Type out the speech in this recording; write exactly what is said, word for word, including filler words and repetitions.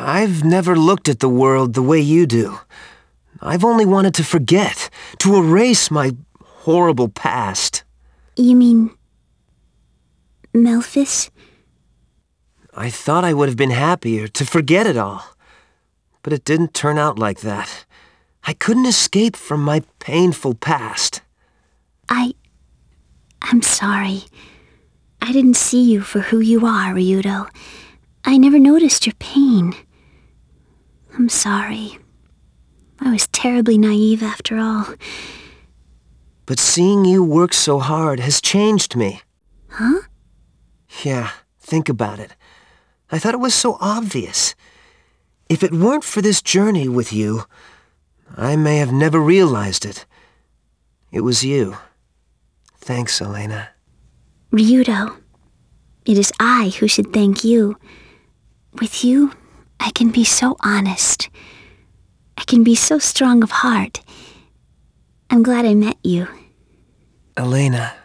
I've never looked at the world the way you do. I've only wanted to forget, to erase my horrible past. You mean... Melphis? I thought I would have been happier to forget it all. But it didn't turn out like that. I couldn't escape from my painful past. I... I'm sorry. I didn't see you for who you are, Ryudo. I never noticed your pain. I'm sorry. I was terribly naive after all. But seeing you work so hard has changed me. Huh? Yeah, think about it. I thought it was so obvious. If it weren't for this journey with you, I may have never realized it. It was you. Thanks, Elena. Ryudo, it is I who should thank you. With you, I can be so honest. I can be so strong of heart. I'm glad I met you. Elena...